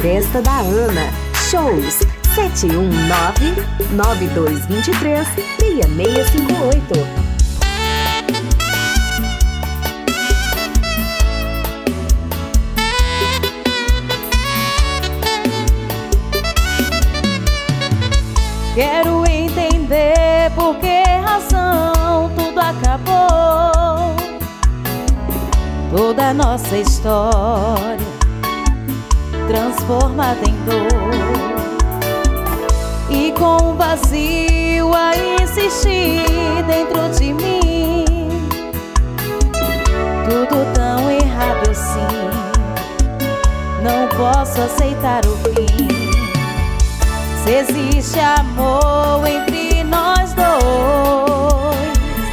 Floresta da Ana. Shows 719-9223-6658. Quero entender por que razão tudo acabou. Toda nossa história transformada em dor, e com um vazio a insistir dentro de mim. Tudo tão errado assim, não posso aceitar o fim. Se existe amor entre nós dois,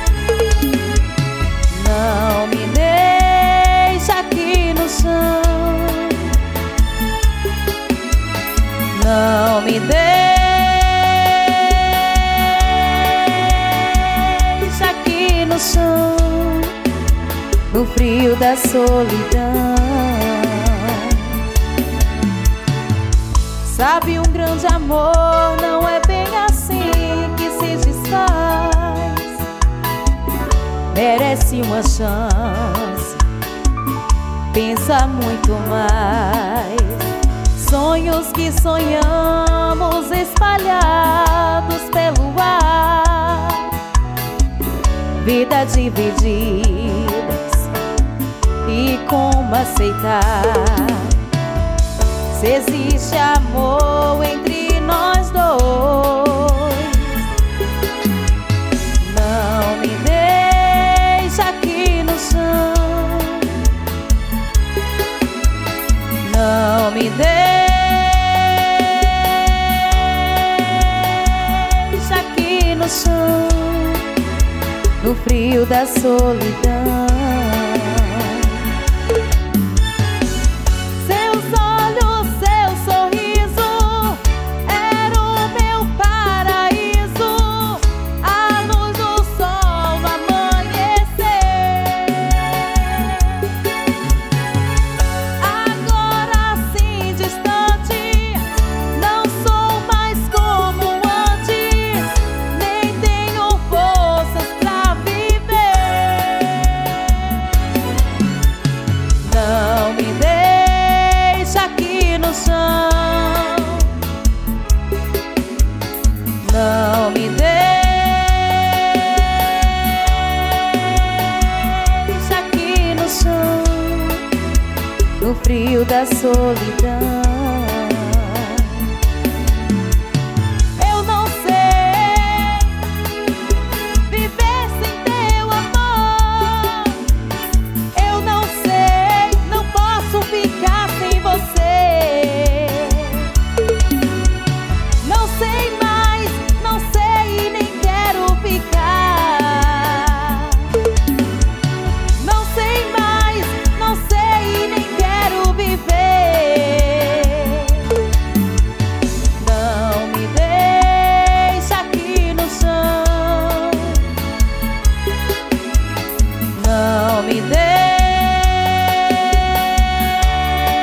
não me deixa aqui no chão. Não me deixa aqui no chão, no frio da solidão. Sabe, um grande amor não é bem assim que se desfaz. Merece uma chance, pensa muito mais. Sonhos que sonhamos espalhados pelo ar, vida divididas, e como aceitar? Se existe amor entre nós dois, não me deixa aqui no chão. Não me deixa aqui no chão, no frio da solidão. Não me deixa aqui no chão, no frio da solidão. Eu não sei viver sem teu amor. Eu não sei, não posso ficar sem você. Não sei mais, não sei e nem quero ficar. Não sei mais, não sei e nem quero viver. Não me deixa aqui no chão. Não me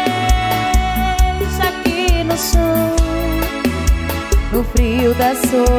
deixa aqui no chão, no frio da solidão.